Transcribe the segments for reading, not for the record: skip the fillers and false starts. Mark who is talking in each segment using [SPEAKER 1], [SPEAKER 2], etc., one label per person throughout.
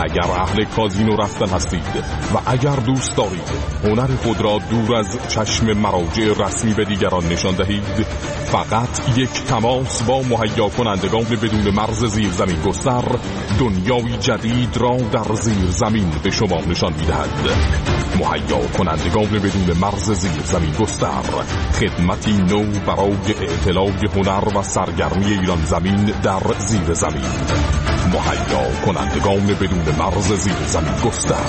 [SPEAKER 1] اگر اهل کازینو رفتن هستید و اگر دوست دارید هنر خود را دور از چشم مراجع رسمی به دیگران نشان دهید، فقط یک تماس با مهیا کنندگان بدون مرز زیرزمین گستر دنیای جدید را در زیرزمین به شما نشان می‌دهد. مهیا کنندگان بدون مرز زیرزمین گستر، خدمتی نو برای اطلاع هنر و سرگرمی ایران زمین در زیر زمین. مهیا کنندگان بدون مرز زیر زمین گستر.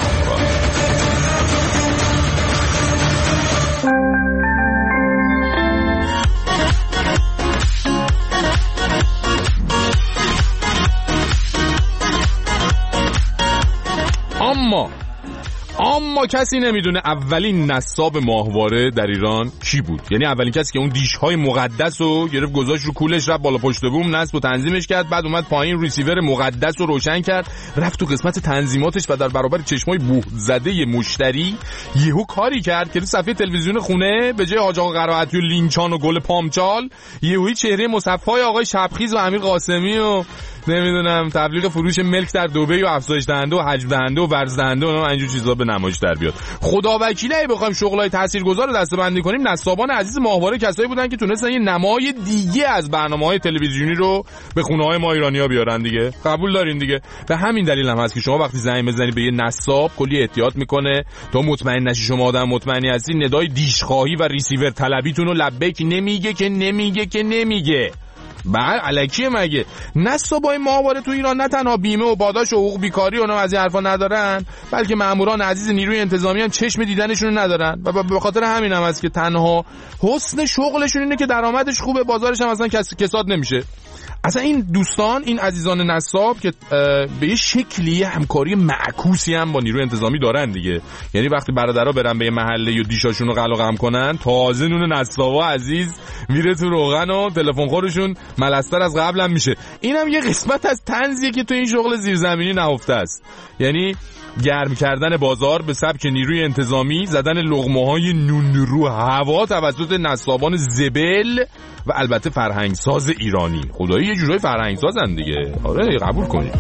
[SPEAKER 1] اما کسی نمیدونه اولین نصاب ماهواره در ایران کی بود. یعنی اولین کسی که اون دیش‌های مقدس رو گرفت گذاشت رو کولش، رفت بالا پشت بوم نصب و تنظیمش کرد، بعد اومد پایین ریسیور مقدس رو روشن کرد، رفت تو قسمت تنظیماتش و در برابر چشمای بوه زده مشتری یهو کاری کرد که تو صفحه تلویزیون خونه به جای حاج آقا قرائتی و لینچان و گل پامچال یهویی چهره مصفای آقای شبخیز و امیر قاسمی و نمیدونم تبلیغ فروش ملک در دبی و افزایش دهنده و حجم دهنده و ورز دهنده و اینجور چیزا به نمایش در بیاد. خدا وکیلی اگه بخوایم شغلای تاثیرگذار رو دسته‌بندی کنیم، نصابان عزیز ماهواره کسایی بودن که تونستن یه نمای دیگه از برنامه‌های تلویزیونی رو به خونه‌های ما ایرانی‌ها بیارن دیگه. قبول دارین دیگه. به همین دلیل هم هست که شما وقتی زنگ بزنی به یه نصاب کلی احتیاط میکنه تا مطمئن نشی شما آدم مطمئنی هستی، ندای دیشخواهی و ریسیور طلبیتون رو لبیک نمیگه. بعد الکیه مگه؟ نصابای ماهواره تو ایران نه تنها بیمه و پاداش و حقوق بیکاری و از این حرفا ندارن، بلکه ماموران عزیز نیروی انتظامی هم چشم دیدنشون ندارن و به خاطر همین هم هست که تنها حسن شغلشون اینه که درآمدش خوبه، بازارش هم اصلا کساد نمیشه. اصلا این دوستان، این عزیزان نصاب که به یه شکلی همکاری معکوسی هم با نیروی انتظامی دارن دیگه. یعنی وقتی برادرها برن به یه محله و دیشاشون رو قلقم کنن، تازه نون نصابا عزیز میره تو روغن و تلفن خورشون ملستر از قبل هم میشه. اینم یه قسمت از طنزیه که تو این شغل زیرزمینی نهفته است. یعنی گرم کردن بازار به سبک نیروی انتظامی، زدن لقمه‌های نون رو هوا توسط نصابان زبل و البته فرهنگساز ایرانی. خدایی یه جورای فرهنگسازن دیگه. آره قبول کنید.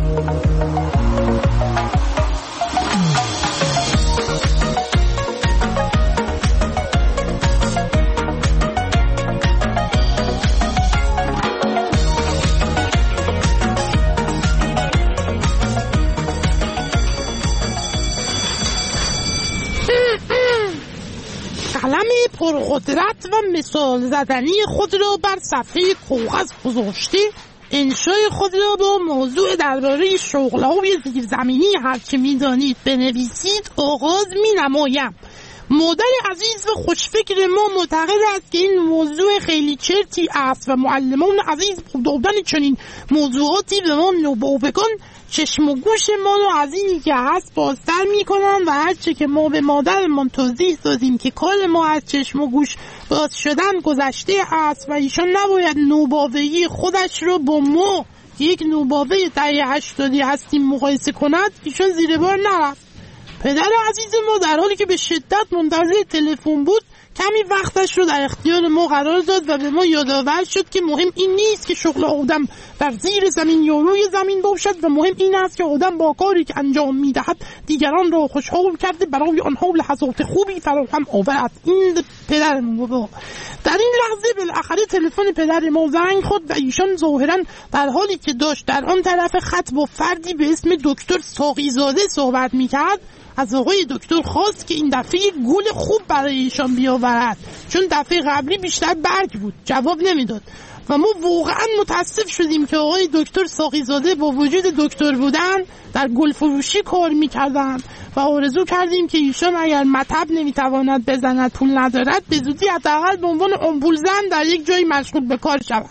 [SPEAKER 2] قلم پرقدرت و مثال زدنی خود را بر صفحه کاغذ گذاشته، انشای خود را با موضوع درباره شغل‌های زیرزمینی هر چه می‌دانید بنویسید آغاز می‌نمایم. مادر عزیز و خوشفکر ما معتقد است که این موضوع خیلی چرتی است و معلمان عزیز دادن چنین موضوعاتی به ما نوباوگان چشم و گوش ما رو از اینی که هست بازتر میکنن و هرچه که ما به مادرمان توضیح دادیم که کار ما از چشم و گوش باز شدن گذشته است و ایشان نباید نوباوگی خودش رو با ما یک نوباوه دهه 80 هستیم مقایسه کند، ایشان زیر بار نرفت. پدر عزیز ما در حالی که به شدت منتظر تلفن بود کمی وقتش رو در اختیار ما قرار داد و به ما یادآور شد که مهم این نیست که شغل آدم در زیر زمین یا روی زمین باشد و مهم این است که آدم با کاری که انجام میدهد دیگران را خوشحال کرده برای آنها لحظات خوبی فراهم آورد. این پدر ما. در این لحظه بالاخره تلفن پدر ما زنگ خورد و ایشان ظاهرا در حالی که داشت در آن طرف خط با فردی به اسم دکتر ساقی‌زاده صحبت میکرد از آقای دکتر خواست که این دفعه گل خوب برای ایشان بیاورد، چون دفعه قبلی بیشتر برگ بود. جواب نمیداد و ما واقعا متاسف شدیم که آقای دکتر ساقی‌زاده با وجود دکتر بودن در گل فروشی کار میکردن و آرزو کردیم که ایشان اگر مطب نمیتواند بزند، پول ندارد، به زودی حداقل به عنوان آمپول زن در یک جایی مشغول به کار شود.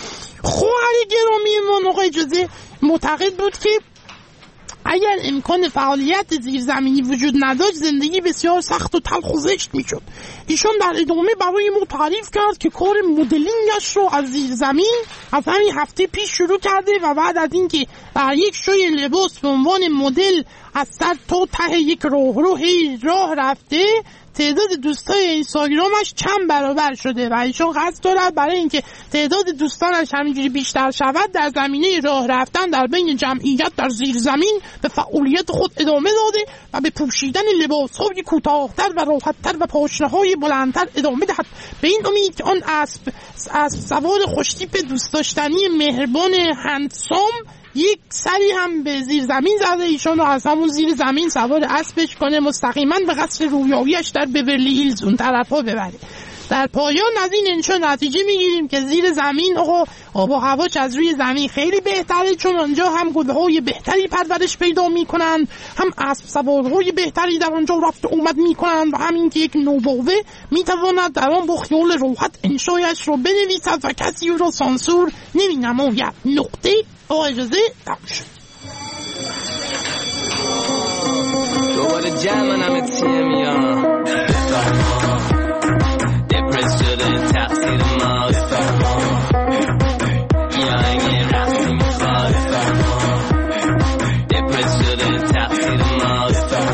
[SPEAKER 2] خواهر گرامی من آقای اجازه معتقد بود که اگر امکان فعالیت زیرزمینی وجود نداشت زندگی بسیار سخت و تلخ و زشت میشد. ایشان در ادامه برای ما تعریف کرد که کار مدلینگش رو از زیرزمین از همین هفته پیش شروع کرده و بعد از اینکه در یک شوی لباس به عنوان مدل از سر تا ته یک راه راه رفته، تعداد دوستای اینستاگرامش چند برابر شده و ایشون قصد دارد برای اینکه تعداد دوستانش همینجوری بیشتر شود در زمینه راه رفتن در بین جمعیت در زیر زمین به فعالیت خود ادامه داده و به پوشیدن لباس‌های کوتاه‌تر و راحت‌تر و پاشنه‌های بلندتر ادامه دهد. به این امید که آن اسب سوار خوشتیپ دوست داشتنی مهربان هندسام یک سری هم به زیر زمین زده ایشون رو از همون زیر زمین سوار اسبش کنه مستقیما به قصر رویاهیش در بیورلی هیلز اون طرفا ببره. در پایان از این انشا نتیجه میگیریم که زیر زمین آب و هواش از روی زمین خیلی بهتره، چون آنجا هم گلهای بهتری پرورش پیدا میکنن، هم اسب سوارهای بهتری در آنجا رفت و اومد میکنن و همین که یک نوباوه میتواند در آن با خیال راحت انشایش رو بنویسد و کسی او را سانسور نمینماید. نقطه. با اجازه تمام شد.
[SPEAKER 3] دوباره جمعنم تیم یا دپرس شده تقصیر ما یا این رفتی میخواد دپرس شده تقصیر ما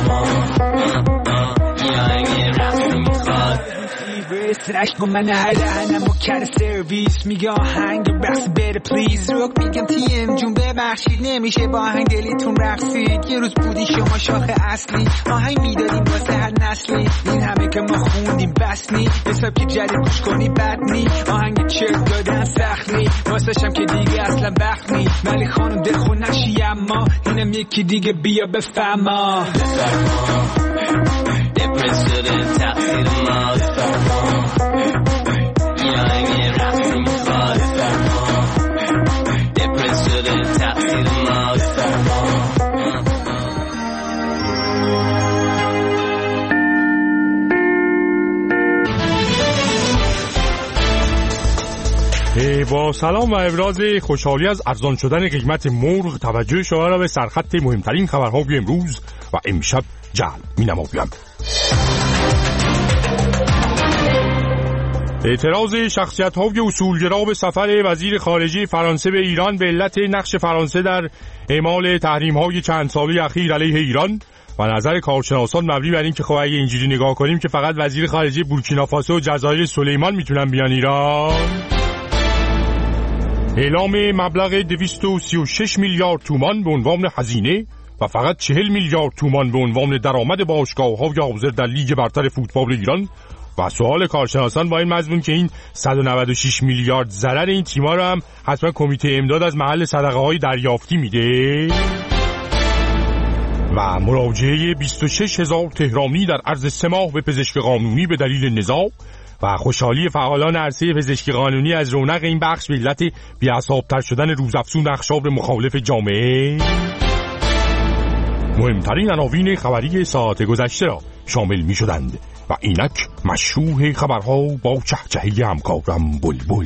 [SPEAKER 3] یا این رفتی میخواد
[SPEAKER 4] سرش با من هر دهنم و کر سرویس میگه آهنگ بخص بره پلیز روک میگم تیم جون ببخشید نمیشه با آهنگ دلیتون رقصید. یه روز بودی شما شاخ اصلی آهنگ میدادیم واسه هر نسلی، این همه که ما خوندیم بس نی حساب که جدید گوش کنی بد نی آهنگ چرت دادن سخت نی واسه شم که دیگه اصلا وقت نی ولی خانم دلخون نشی اما اینم یکی دیگه بیا بفهما
[SPEAKER 3] دپرس شده تقصیر ما یا این رفتی میخواد دپرس شده تقصیر ما
[SPEAKER 1] با سلام و ابراز خوشحالی از ارزان شدن قیمت مرغ توجه شما را به سرخط مهمترین خبرهای امروز و امشب جلب می‌نمایم. اعتراض شخصیت‌های اصولگرا به سفر وزیر خارجه فرانسه به ایران به علت نقش فرانسه در اعمال تحریم‌های چند ساله اخیر علیه ایران و نظر کارشناسان مبنی بر این که خب اگه اینجوری نگاه کنیم که فقط وزیر خارجه بورکینافاسو و جزایر سلیمان میتونن بیان ایران. اعلام مبلغ 236 میلیارد تومان به عنوان هزینه و فقط 40 میلیارد تومان به عنوان درآمد باشگاه‌های حاضر در لیگ برتر فوتبال ایران و سوال کارشناسان با این مضمون که این 196 میلیارد ضرر این تیم‌ها رو هم حتما کمیته امداد از محل صدقه‌های دریافتی میده. و مراجعه 26,000 تهرانی در عرض 3 ماه به پزشک قانونی به دلیل نزاع و خوشحالی فعالان عرصه پزشکی قانونی از رونق این بخش به علت بی‌اعصاب‌تر شدن روزافزون اقشار مخالف جامعه. مهمترین عناوین خبری ساعت گذشته را شامل می شدند و اینک مشروح خبرها با چهچهی همکارم بلبل.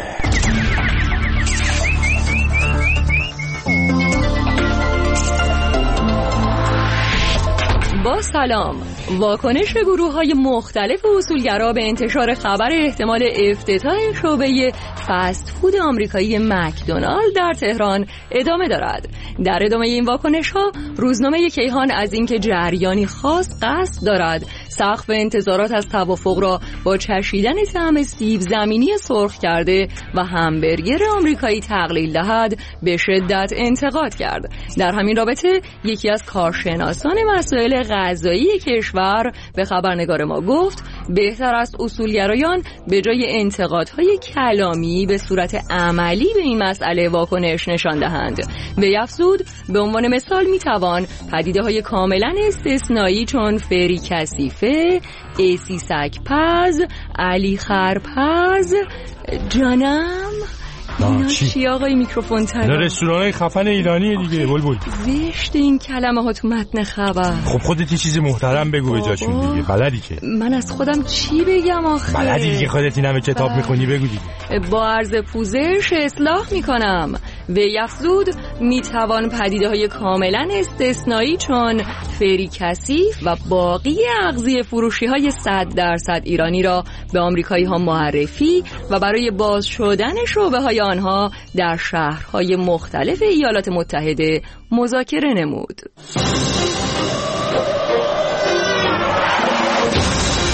[SPEAKER 5] با سلام. واکنش گروه‌های مختلف اصولگرا به انتشار خبر احتمال افتتاح شعبه فست فود آمریکایی مکدونالد در تهران ادامه دارد. در ادامه این واکنش‌ها روزنامه کیهان از اینکه جریانی خاص قصد دارد سقف انتظارات از توافق را با چشیدن طعم سیب زمینی سرخ کرده و همبرگر آمریکایی تقلیل دهد به شدت انتقاد کرد. در همین رابطه یکی از کارشناسان مسائل غذایی کشور به خبرنگار ما گفت بهتر است اصولگرایان به جای انتقادهای کلامی به صورت عملی به این مسئله واکنش نشان دهند. به افزود به عنوان مثال میتوان پدیده‌های کاملا استثنایی چون فری کثیفه، ایسی سگ‌پز، علی خرپز، جانم اینا چی آقای میکروفون طلا؟
[SPEAKER 1] رستورانای خفن ایرانی دیگه بلبل.
[SPEAKER 5] زشت این کلمه ها تو متن خبر.
[SPEAKER 1] خب خودت یه چیز محترم بگو به جاشون دیگه. بلدی که
[SPEAKER 5] من از خودم چی بگم آخه؟
[SPEAKER 1] بلدی دیگه خودت این همه کتاب میخونی بگو دیگه.
[SPEAKER 5] با عرض پوزش اصلاح میکنم. به افزود میتوان پدیده‌های کاملا استثنایی چون فری کثیف و باقی اغذیه فروشی‌های 100% ایرانی را به آمریکایی‌ها معرفی و برای باز شدن شعبه‌های آنها در شهرهای مختلف ایالات متحده مذاکره نمود.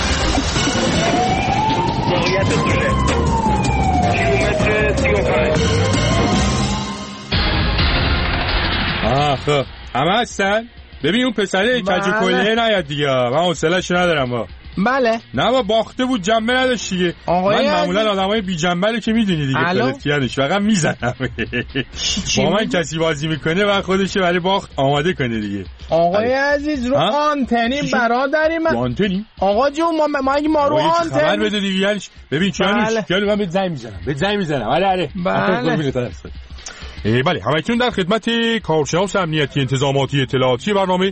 [SPEAKER 1] خب همه هستن؟ ببین اون پسره کج کله نیاد دیگه، من حوصله‌شو ندارم با.
[SPEAKER 6] بله.
[SPEAKER 1] نه با باخته بود، جنبه نداشت دیگه. من معمولا آدمای بی جنبه رو که میدونی دیگه کارت کردش فقط میزنم. با من کسی بازی میکنه و خودش برای باخت آماده کنه دیگه.
[SPEAKER 6] آقای عزیز رو آنتنی برادری من.
[SPEAKER 1] آنتنی؟
[SPEAKER 6] آقا جون ما اگه ما رو آنتن
[SPEAKER 1] خبر بده دیگه. ببین کیانوش من بهت زنگ میزنم. آره. بله همکنون در خدمت کارشناس امنیتی انتظاماتی اطلاعاتی برنامه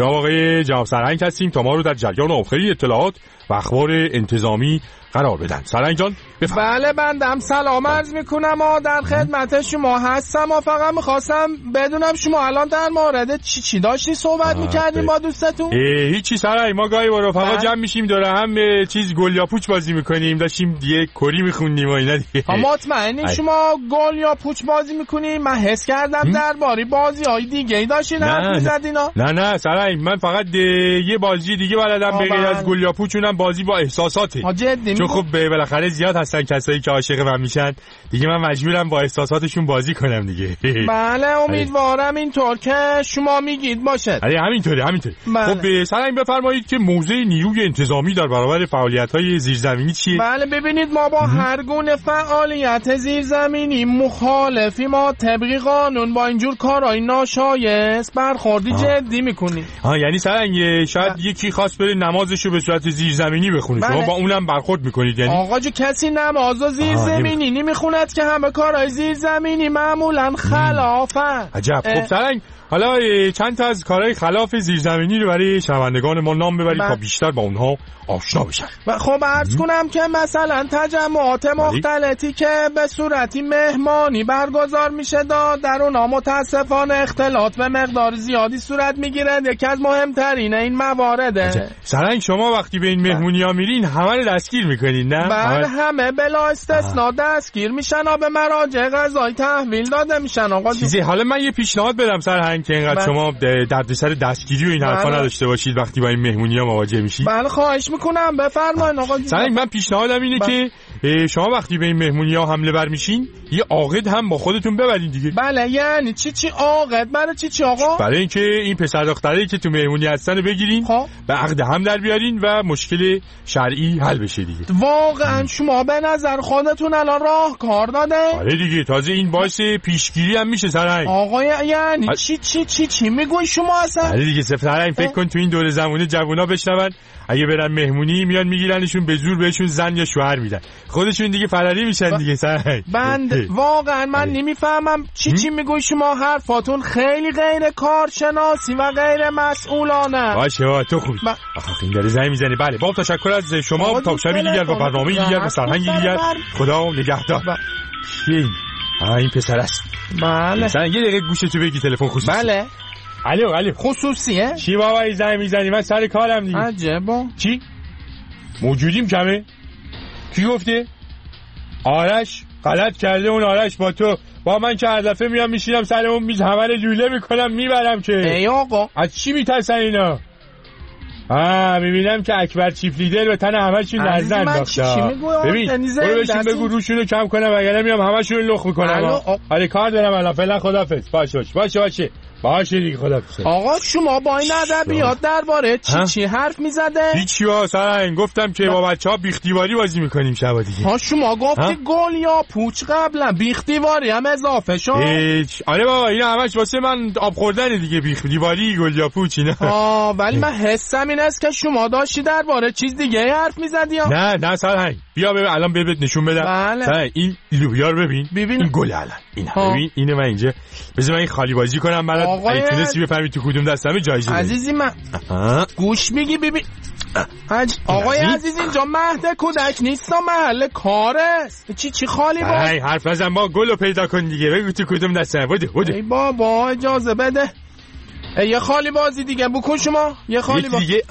[SPEAKER 1] جناب سرهنگ هستیم تا ما رو در جریان آخرین اطلاعات و اخبار انتظامی قرار بدن. سرهنگ جان بفرمایید.
[SPEAKER 6] بله بندم سلام عرض میکنم و در خدمت شما هستم و فقط میخواستم بدونم شما الان در مورد چی داشتی صحبت میکردیم با دوستتون؟
[SPEAKER 1] هیچی سرهنگ، ما گاهی با رفقا جمع میشیم دوره هم چیز گل یا پوچ بازی میکنیم، داشتیم دیگه کری میخوندیم و اینا دیگه.
[SPEAKER 6] مطمئنی شما گل یا پوچ بازی میکنیم؟ من حس کردم درباره بازی‌های دیگه‌ای داشتین حرف می‌زدینا.
[SPEAKER 1] نه سرهنگ من فقط یه بازی دیگه بلدم به غیر از گل یا پوچ، اونم بازی با احساساته. چون خب بالاخره زیاد هستن کسایی که عاشق من میشن دیگه، من مجبورم با احساساتشون بازی کنم دیگه.
[SPEAKER 6] بله امیدوارم اینطور که شما میگید باشه.
[SPEAKER 1] همینطوره. خب سرهنگ بفرمایید که موضع نیروی انتظامی در برابر فعالیت‌های زیرزمینی چیه؟
[SPEAKER 6] بله ببینید ما با هر گونه فعالیت زیرزمینی مخالفی، ما طبق قانون با اینجور کارهای ناشایست برخوردی جدی میکنیم.
[SPEAKER 1] یعنی سرهنگ شاید یکی خواست بره نمازشو به صورت زیرزمینی بخونه، شما با اونم برخورد میکنید؟ یعنی
[SPEAKER 6] آقا جو کسی نمازو زیرزمینی نمیخوند که همه کارهای زیرزمینی معمولا خلافن.
[SPEAKER 1] عجب. خب سرهنگ حالا چند تا از کارهای خلاف زیرزمینی رو برای شنوندگان ما نام ببرید تا بیشتر با اونها آشنا بشن.
[SPEAKER 6] خب عرض کنم که مثلا تجمعات مختلفی که به صورتی مهمانی برگزار میشه در اونها متاسفانه اختلاط به مقدار زیادی صورت میگیره. یکی از مهمترین این موارده.
[SPEAKER 1] سرهنگ شما وقتی به این مهمونی ها میرین همه رو دستگیر میکنین نه؟
[SPEAKER 6] بله همه بلا استثنا دستگیر میشن و به مراجع قضایی تحویل داده میشن. آقا
[SPEAKER 1] چیزی حالا من یه پیشنهاد بدم سرهنگ که اینقدر شما دردسر دستگیری و این حرفا نداشته باشید وقتی با این مهمونی ها مواجه میشید.
[SPEAKER 6] بله خواهش میکنم بفرمایید آقا.
[SPEAKER 1] سرهنگ من پیشنهادم اینه که شما وقتی به این مهمونی ها حمله بر میشین یه عاقد هم با خودتون ببرین دیگه.
[SPEAKER 6] بله یعنی چی عاقد؟ برای چی آقا؟
[SPEAKER 1] برای اینکه این پسر دختری که تو مهمونی هستن رو بگیرین به عقد هم در بیارین و مشکل شرعی حل بشه دیگه.
[SPEAKER 6] واقعا شما به نظر خودتون الان راه کار داده؟
[SPEAKER 1] آره دیگه، تازه این باعث پیشگیری هم میشه سرهنگ.
[SPEAKER 6] آقا یعنی چی میگوی شما اصلا؟
[SPEAKER 1] آره دیگه سرهنگ فکر کن تو این دوره زمونه جوونا بشنون اگه برن مهمونی میان میگیرنشون به زور بهشون زن یا شوهر میدن، خودشون دیگه فراری میشن دیگه سرهنگ.
[SPEAKER 6] واقعا من نمیفهمم چی میگوی شما. حرفاتون خیلی غیر کارشناسی و غیر مسئولانه.
[SPEAKER 1] باشه تو خوبی. آخه این داره زنگ میزنه. بله با تشکر از شما. تا شبی دیگر با برنامه دیگر با سرهنگ دیگر. خدا نگهدار. این پسر است.
[SPEAKER 6] بله
[SPEAKER 1] سرهنگ یه دقیقه گوشتو بگی تلفن خصوصی.
[SPEAKER 6] بله
[SPEAKER 1] الو
[SPEAKER 6] خصوصیه؟
[SPEAKER 1] چی بابا این زنگ میزنی؟ من سر کارم دیگه.
[SPEAKER 6] عجبا.
[SPEAKER 1] چی؟ موجودیم کمه؟ کی گفته؟ آرش غلط کرده. اون آرش با تو با من که هر دفعه میام میشینم سر اون میز همه رو لوله میکنم میبرم که.
[SPEAKER 6] ای آقا
[SPEAKER 1] از چی میترسن اینا؟ میبینم که اکبر چیف لیدر به تن همه چون نزد انداخته. ببین برو بشین بگو روشونو کم کنم وگرنه میام همه شون لخ میکنم. آره کار دارم الان. فعلا خدافظ. باشه دیگه خدافظ.
[SPEAKER 6] آقا شما با این ادبیات درباره چی حرف میزده؟
[SPEAKER 1] هیچی سرهنگ گفتم که با بچه‌ها بیختیواری بازی میکنیم شب دیگه.
[SPEAKER 6] شما گفتی گل یا پوچ قبلا بیختیواری هم اضافه شد.
[SPEAKER 1] آره بابا این همش واسه من آب خوردن دیگه، بیختیواری گل یا پوچ اینا.
[SPEAKER 6] ولی من حسم این است که شما داشتی درباره چیز دیگه حرف میزدی.
[SPEAKER 1] نه سرهنگ بیا الان ببین نشون بدم.
[SPEAKER 6] بله.
[SPEAKER 1] این لوبیا رو ببین. این گل الان اینا ببین اینو من اینجا بذار من این خالی بازی کنم برات. اگه تونستی بفهمی تو کدوم دستمه جایزه
[SPEAKER 6] عزیزی من گوش میگی ببین. آقای عزیز اینجا مهد کودک نیست، محل کار است. چی خالی باز؟
[SPEAKER 1] حرف نزن با گلو پیدا کن دیگه. بگو تو کدوم دستمه. بده ای
[SPEAKER 6] بابا اجازه بده. یه خالی دیگه بکن شما. یه خالی
[SPEAKER 1] دیگه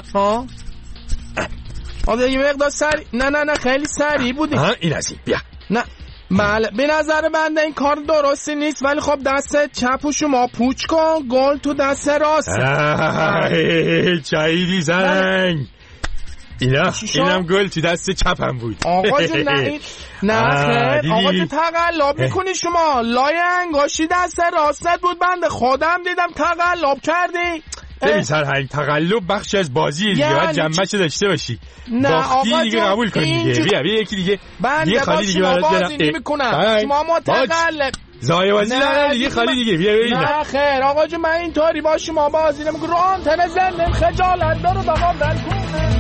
[SPEAKER 6] یه مقدار سری. نه خیلی سری بودی.
[SPEAKER 1] این از این بیا.
[SPEAKER 6] نه بله به نظر بنده این کار درستی نیست، ولی خب دست چپ شما پوچ کن، گل تو دست راست.
[SPEAKER 1] چاییدی زنگ. اینم گل تو دست چپم بود.
[SPEAKER 6] آقا جون نه خیر آقا جون تقلب میکنی شما. لای انگاشی دست راستت بود، بنده خودم دیدم تقلب کردی.
[SPEAKER 1] ببین سرهنگ، تقلب بخشی از بازیه دیگه، باید جنبه‌شو داشته باشی. باختی دیگه قبول کن دیگه. بیا یکی دیگه یه خالی دیگه برات
[SPEAKER 6] بازی نمی‌کنم. شما متقلب
[SPEAKER 1] زای بازی ندارم دیگه، خالی دیگه بیا ببین.
[SPEAKER 6] نه خیر آقا جون من اینطوری با شما بازی نمی‌کنم. رو آنتن زندم خجالت داره بابام در کنه.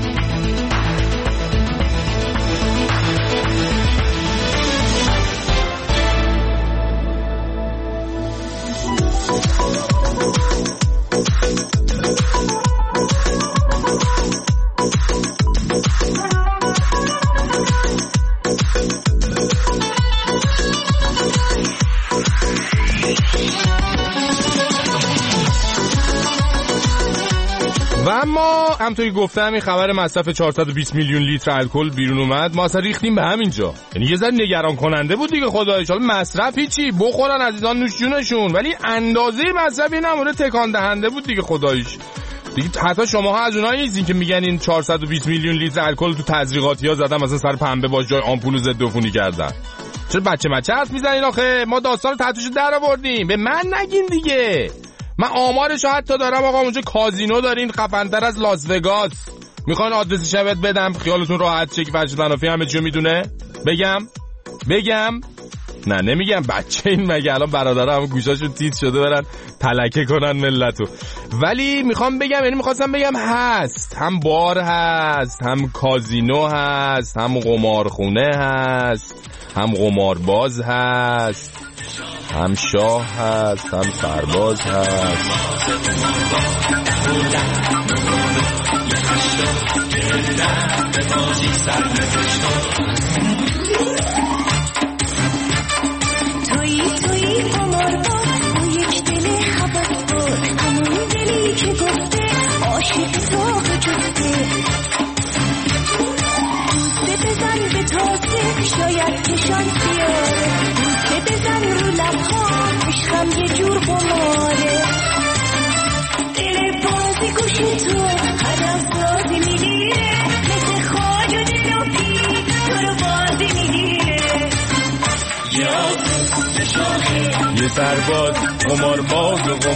[SPEAKER 1] و اما همونطوری گفتم این خبر مصرف 420 میلیون لیتر الکل بیرون اومد، ما اصلا ریختیم به همینجا. یعنی یه ذره نگران کننده بود دیگه خداییش. حالا مصرف هیچی، بخورن عزیزان نوش جونشون، ولی اندازه مصرف این نمونه تکان دهنده بود دیگه خداییش. دیگه حتی شماها از اونایی نیستین که میگن این 420 میلیون لیتر الکل تو تزریقاتی‌ها زدن مثلا سر پنبه با جای آمپول ضد عفونی کردن. چرا بچه حرف میزنین آخه؟ ما داستان تحتش در آوردیم، به من نگین دیگه. من آمارشو حتی دارم آقا. اونجا کازینو دارین خفن‌تر از لاس وگاس. میخوان آدرسش بهت بدم خیالتون راحت شه که فرشت منافی همه چیو میدونه؟ بگم نه نمیگم. بچه این مگه الان برادرها همه گوشاشو تیز شده برن تلکه کنن ملتو. ولی میخوام بگم، یعنی میخواستم بگم هست، هم بار هست، هم کازینو هست، هم قمارخونه هست، هم قمارباز هست، هم شاه هست، هم سرباز هست.
[SPEAKER 7] تویی قمارباز، تو یک دل حواسباز، همون دلی که گفته عاشق ساق جفته. بوسه بزن به تازه شاید که شانس بیاره، بوسه بزن رو لبها عشقم یه جور قماره. دل بازی گوشی تو هر بازی میگیره، مثل خواج و دل و پیر تو رو بازی میگیره.
[SPEAKER 1] یه سرباز قمارباز.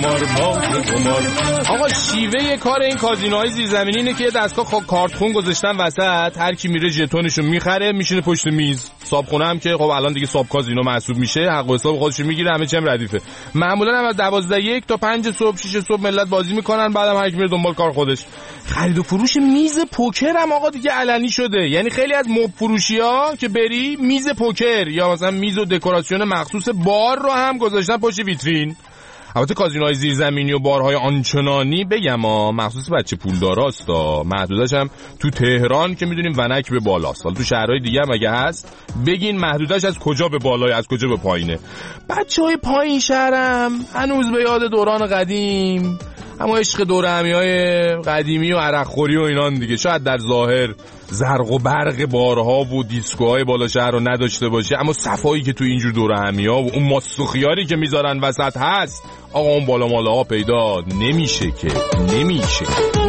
[SPEAKER 1] آقا شیوه کار این کازینوهای زیرزمینی اینه که یه دستگاه کارتخون گذاشتن وسط، هر کی میره ژتونشو میخره میشینه پشت میز. صابخونه هم که خب الان دیگه صاحب کازینو محسوب میشه، حق و حساب خودشو میگیره، همه چیم ردیفه. معمولا هم از 12:01 تا 5 صبح 6 صبح ملت بازی میکنن، بعدم هر کی میره دنبال کار خودش. خرید و فروش میز پوکر هم آقا دیگه علنی شده. یعنی خیلی از مب فروشی‌ها که بری میز پوکر یا مثلا میز و دکوراسیون مخصوص بار رو هم گذاشتن پشت ویترین. البته کازینوهای زیرزمینی و بارهای آنچنانی بگم مخصوص بچه پولداراست، محدودش هم تو تهران که میدونیم ونک به بالاست. حالا تو شهرهای دیگه هم اگه هست بگین محدودش از کجا به بالای از کجا به پایینه. بچهای پایین شهرم هنوز به یاد دوران قدیم، اما عشق دوره همیهای قدیمی و عرقخوری و اینان دیگه. شاید در ظاهر زرق و برق بارها و دیسکوهای بالا شهر رو نداشته باشه، اما صفایی که تو اینجور دوره همیها و اون ماست و خیاری که میذارن وسط هست آقا، اون بالا ماله ها پیدا نمیشه که نمیشه.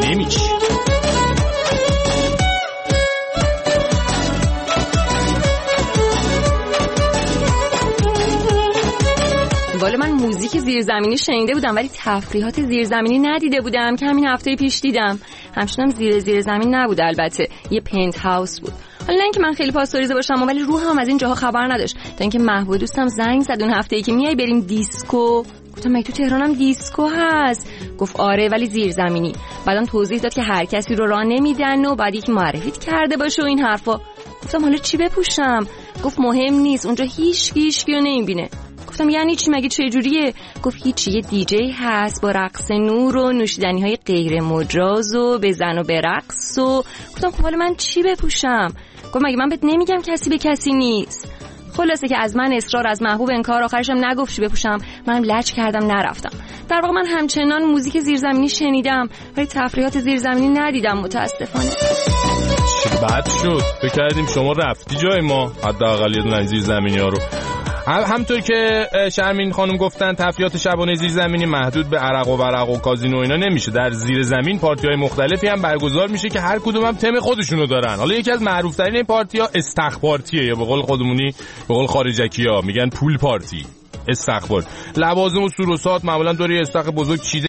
[SPEAKER 5] والا من موزیک زیرزمینی شنیده بودم ولی تفریحات زیرزمینی ندیده بودم که همین هفته پیش دیدم. همچنان زیر زمین نبود، البته یه پنت هاوس بود. حالا نه اینکه من خیلی پاستوریزه باشم ولی روحم از این جاها خبر نداشت تا اینکه محبوب دوستم زنگ زد اون هفته‌ای که میای بریم دیسکو. گفتم مگه تو تهرانم دیسکو هست؟ گفت آره ولی زیرزمینی. بعدم توضیح داد که هر کسی رو راه نمیدن و بعد یکی معرفیت کرده باشه و این حرفا. گفتم حالا چی بپوشم؟ گفت مهم نیست، اونجا هیچ کی رو نمیبینه. گفتم یعنی چی؟ مگه چه جوریه؟ گفت هیچی، یه دیجی هست با رقص نور و نوشیدنی‌های غیر مجاز و بزن و برقص. و گفتم خب حالا من چی بپوشم؟ گفت مگه من بهت نمیگم کسی به کسی نیست. خلاصه که از من اصرار، از محبوب انکار، آخرشم نگفت چی بپوشم. منم لج کردم نرفتم. در واقع من همچنان موزیک زیرزمینی شنیدم ولی تفریحات زیرزمینی ندیدم متاسفانه.
[SPEAKER 1] چه بد شد، فکر کردیم شما رفتی جای ما حداقل یه دونه زیرزمینی‌ها رو. همطور که شرمین خانم گفتن تفریحات شبانه زیرزمینی محدود به عرق و برق و کازینو اینا نمیشه. در زیر زمین پارتی‌های مختلفی هم برگزار میشه که هر کدوم هم تم خودشونو دارن. حالا یکی از معروف‌ترین این پارتی‌ها استخ پارتیه، یا به قول خودمونی به قول خارجکی‌ها میگن پول پارتی. استخبار لوازم و سوروسات معمولا دوری استخ بزرگ چیده